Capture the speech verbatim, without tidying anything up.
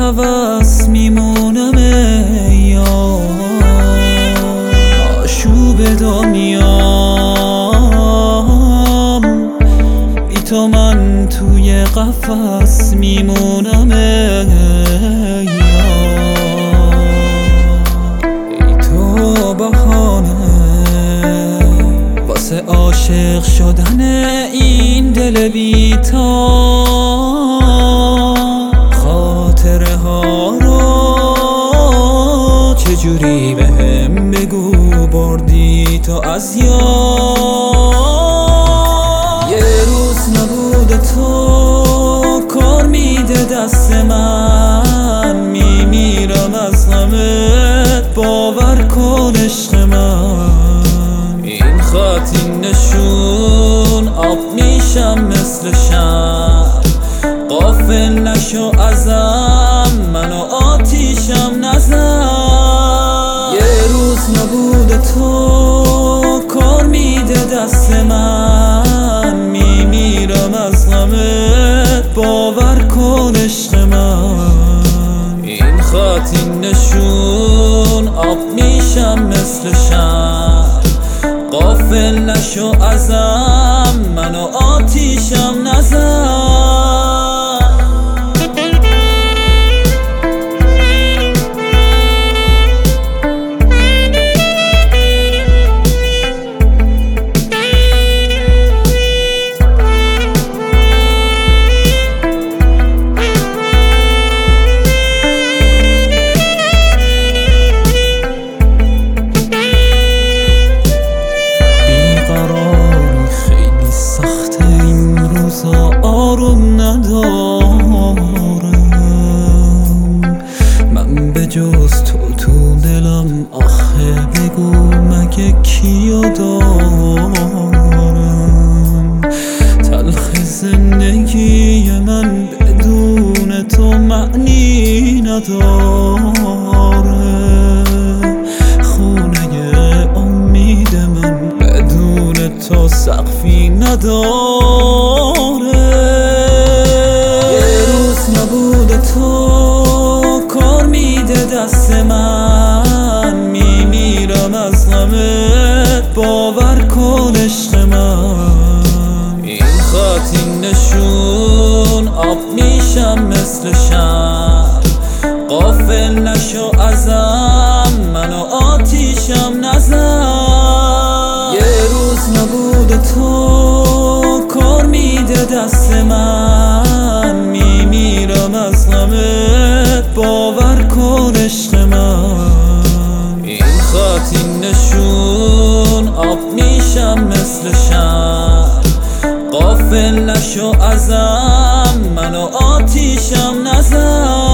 هوس میمونم یا آشوب دنیام، بی تو من توی قفس میمونم یا ای تو بهانه واسه عاشق شدن این دل بی‌تاب. خاطره ها رو چجوری بهم بگو بردی تو از یاد. یه روز نبود تو کار میده دست من، میمیرم از غمت باور کن عشق من. این خط این نشون آب میشم مثل شمع، غافل نشو ازم منو آتیشم نزن. یه روز نبود تو کار میده دست من، میمیرم از غمت باور کن عشق من. این خط این نشون آب میشم مثل شمع، غافل نشو ازم منو آتیشم نزن. آروم ندارم من به جز تو تو دلم، آخه بگو مگه کیو دارم. تلخ زندگی من بدون تو معنی نداره، خونه امید من بدون تو سقفی نداره. نبود تو کار میده دست من، میمیرم از غمت باور کن عشق من. این خط این نشون آب میشم مثل شمع، غافل نشو ازم منو آتیشم نزن. یه روز نبود تو کار میده دست من، میمیرم از غمت باور کن عشق من. این خط این نشون آب میشم مثل شمع، غافل نشو ازم منو آتیشم نزن.